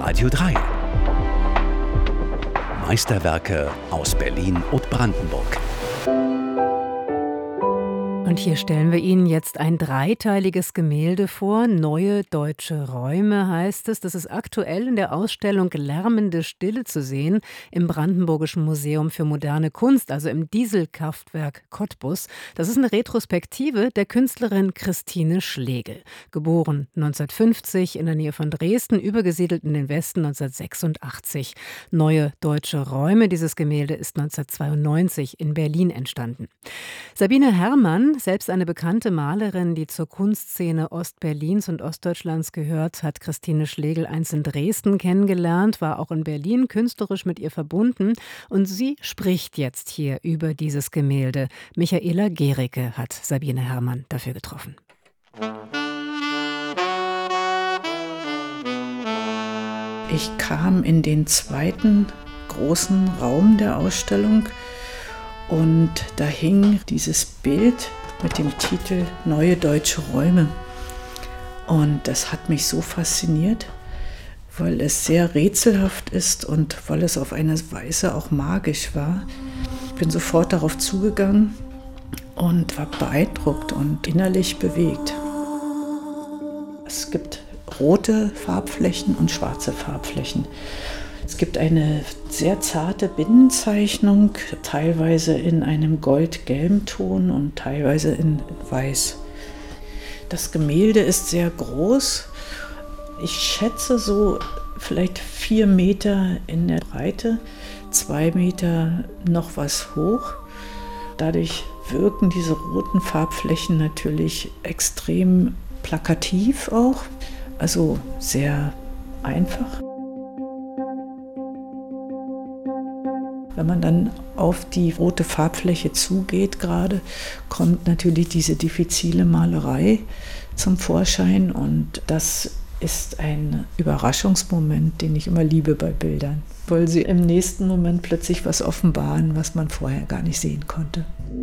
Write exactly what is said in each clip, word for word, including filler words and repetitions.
Radio drei. Meisterwerke aus Berlin und Brandenburg. Und hier stellen wir Ihnen jetzt ein dreiteiliges Gemälde vor. Neue deutsche Räume heißt es. Das ist aktuell in der Ausstellung Lärmende Stille zu sehen im Brandenburgischen Museum für moderne Kunst, also im Dieselkraftwerk Cottbus. Das ist eine Retrospektive der Künstlerin Christine Schlegel. Geboren neunzehnhundertfünfzig in der Nähe von Dresden, übergesiedelt in den Westen neunzehnhundertsechsundachtzig. Neue deutsche Räume. Dieses Gemälde ist neunzehnhundertzweiundneunzig in Berlin entstanden. Sabine Herrmann, selbst eine bekannte Malerin, die zur Kunstszene Ostberlins und Ostdeutschlands gehört, hat Christine Schlegel einst in Dresden kennengelernt, war auch in Berlin künstlerisch mit ihr verbunden und sie spricht jetzt hier über dieses Gemälde. Michaela Gericke hat Sabine Herrmann dafür getroffen. Ich kam in den zweiten großen Raum der Ausstellung und da hing dieses Bild mit dem Titel Neue deutsche Räume. Und das hat mich so fasziniert, weil es sehr rätselhaft ist und weil es auf eine Weise auch magisch war. Ich bin sofort darauf zugegangen und war beeindruckt und innerlich bewegt. Es gibt rote Farbflächen und schwarze Farbflächen. Es gibt eine sehr zarte Binnenzeichnung, teilweise in einem goldgelben Ton und teilweise in weiß. Das Gemälde ist sehr groß. Ich schätze so vielleicht vier Meter in der Breite, zwei Meter noch was hoch. Dadurch wirken diese roten Farbflächen natürlich extrem plakativ auch, also sehr einfach. Wenn man dann auf die rote Farbfläche zugeht gerade, kommt natürlich diese diffizile Malerei zum Vorschein und das ist ein Überraschungsmoment, den ich immer liebe bei Bildern, weil sie im nächsten Moment plötzlich was offenbaren, was man vorher gar nicht sehen konnte.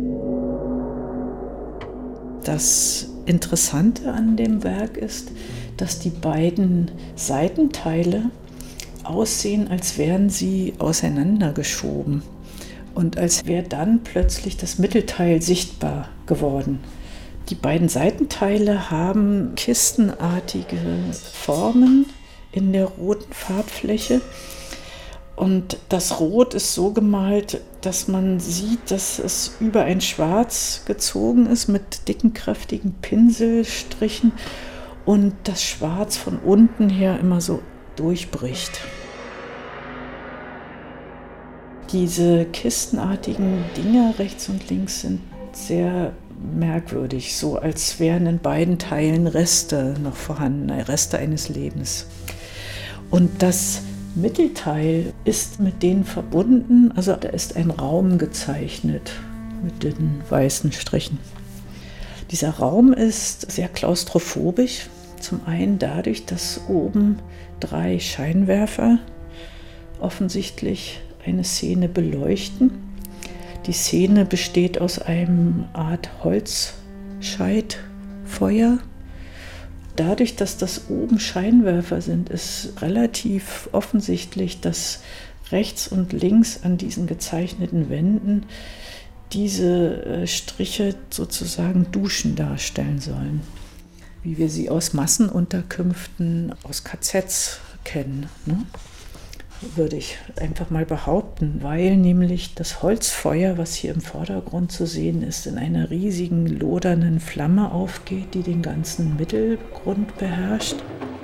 Das Interessante an dem Werk ist, dass die beiden Seitenteile aussehen, als wären sie auseinandergeschoben und als wäre dann plötzlich das Mittelteil sichtbar geworden. Die beiden Seitenteile haben kistenartige Formen in der roten Farbfläche und das Rot ist so gemalt, dass man sieht, dass es über ein Schwarz gezogen ist mit dicken, kräftigen Pinselstrichen und das Schwarz von unten her immer so durchbricht. Diese kistenartigen Dinge rechts und links sind sehr merkwürdig, so als wären in beiden Teilen Reste noch vorhanden, Reste eines Lebens. Und das Mittelteil ist mit denen verbunden, also da ist ein Raum gezeichnet mit den weißen Strichen. Dieser Raum ist sehr klaustrophobisch, zum einen dadurch, dass oben drei Scheinwerfer offensichtlich eine Szene beleuchten. Die Szene besteht aus einem Art Holzscheitfeuer. Dadurch, dass das oben Scheinwerfer sind, ist relativ offensichtlich, dass rechts und links an diesen gezeichneten Wänden diese Striche sozusagen Duschen darstellen sollen, wie wir sie aus Massenunterkünften, aus K Zs kennen, ne? Würde ich einfach mal behaupten, weil nämlich das Holzfeuer, was hier im Vordergrund zu sehen ist, in einer riesigen lodernden Flamme aufgeht, die den ganzen Mittelgrund beherrscht.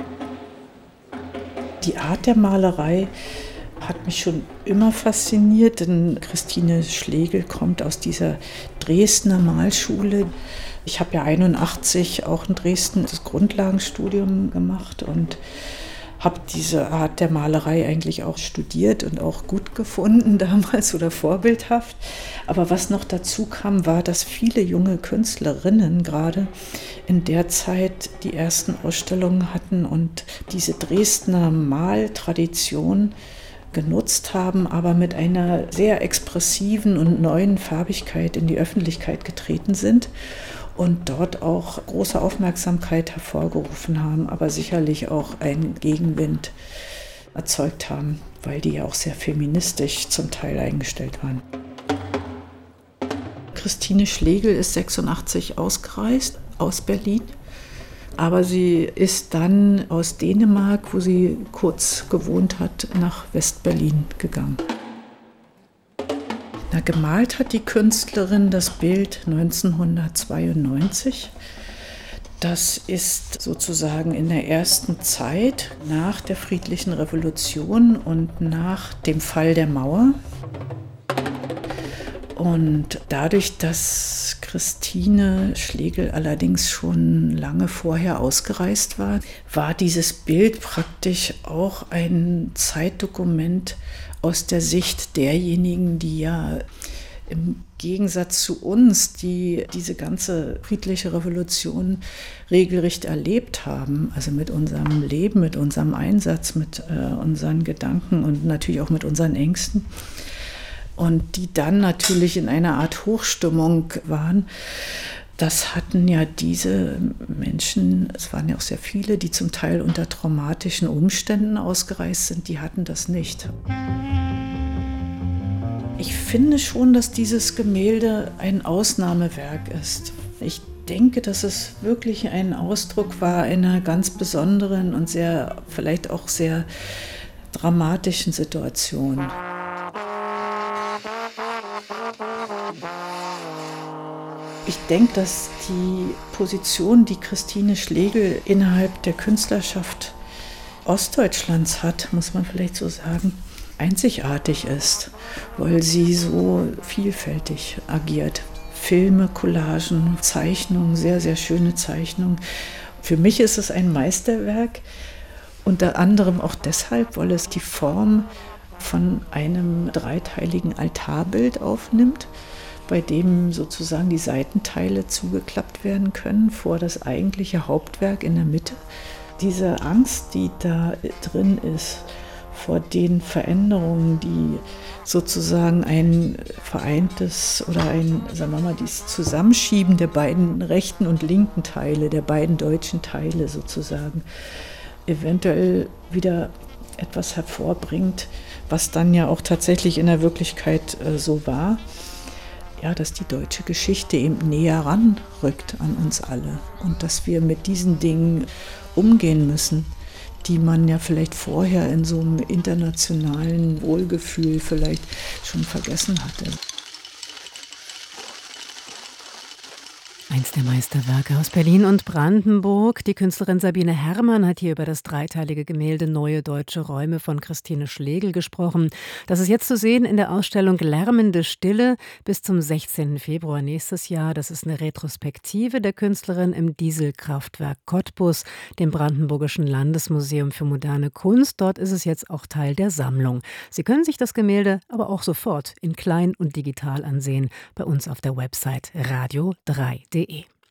Die Art der Malerei hat mich schon immer fasziniert, denn Christine Schlegel kommt aus dieser Dresdner Malschule. Ich habe ja einundachtzig auch in Dresden das Grundlagenstudium gemacht und habe diese Art der Malerei eigentlich auch studiert und auch gut gefunden damals oder vorbildhaft. Aber was noch dazu kam, war, dass viele junge Künstlerinnen gerade in der Zeit die ersten Ausstellungen hatten und diese Dresdner Maltradition genutzt haben, aber mit einer sehr expressiven und neuen Farbigkeit in die Öffentlichkeit getreten sind und dort auch große Aufmerksamkeit hervorgerufen haben, aber sicherlich auch einen Gegenwind. erzeugt haben, weil die ja auch sehr feministisch zum Teil eingestellt waren. Christine Schlegel ist sechsundachtzig ausgereist aus Berlin, aber sie ist dann aus Dänemark, wo sie kurz gewohnt hat, nach West-Berlin gegangen. Na, gemalt hat die Künstlerin das Bild neunzehnhundertzweiundneunzig. Das ist sozusagen in der ersten Zeit nach der Friedlichen Revolution und nach dem Fall der Mauer. Und dadurch, dass Christine Schlegel allerdings schon lange vorher ausgereist war, war dieses Bild praktisch auch ein Zeitdokument aus der Sicht derjenigen, die ja im Gegensatz zu uns, die diese ganze friedliche Revolution regelrecht erlebt haben, also mit unserem Leben, mit unserem Einsatz, mit äh, unseren Gedanken und natürlich auch mit unseren Ängsten. Und die dann natürlich in einer Art Hochstimmung waren. Das hatten ja diese Menschen, es waren ja auch sehr viele, die zum Teil unter traumatischen Umständen ausgereist sind, die hatten das nicht. Ich finde schon, dass dieses Gemälde ein Ausnahmewerk ist. Ich denke, dass es wirklich ein Ausdruck war einer ganz besonderen und sehr, vielleicht auch sehr dramatischen Situation. Ich denke, dass die Position, die Christine Schlegel innerhalb der Künstlerschaft Ostdeutschlands hat, muss man vielleicht so sagen, einzigartig ist, weil sie so vielfältig agiert. Filme, Collagen, Zeichnungen, sehr, sehr schöne Zeichnungen. Für mich ist es ein Meisterwerk, unter anderem auch deshalb, weil es die Form von einem dreiteiligen Altarbild aufnimmt, bei dem sozusagen die Seitenteile zugeklappt werden können vor das eigentliche Hauptwerk in der Mitte. Diese Angst, die da drin ist, vor den Veränderungen, die sozusagen ein vereintes oder ein, sagen wir mal, dieses Zusammenschieben der beiden rechten und linken Teile, der beiden deutschen Teile sozusagen, eventuell wieder etwas hervorbringt, was dann ja auch tatsächlich in der Wirklichkeit äh, so war. Ja, dass die deutsche Geschichte eben näher ranrückt an uns alle und dass wir mit diesen Dingen umgehen müssen, die man ja vielleicht vorher in so einem internationalen Wohlgefühl vielleicht schon vergessen hatte. Eins der Meisterwerke aus Berlin und Brandenburg. Die Künstlerin Sabine Herrmann hat hier über das dreiteilige Gemälde Neue deutsche Räume von Christine Schlegel gesprochen. Das ist jetzt zu sehen in der Ausstellung Lärmende Stille bis zum sechzehnten Februar nächstes Jahr. Das ist eine Retrospektive der Künstlerin im Dieselkraftwerk Cottbus, dem Brandenburgischen Landesmuseum für moderne Kunst. Dort ist es jetzt auch Teil der Sammlung. Sie können sich das Gemälde aber auch sofort in klein und digital ansehen bei uns auf der Website radio drei punkt de.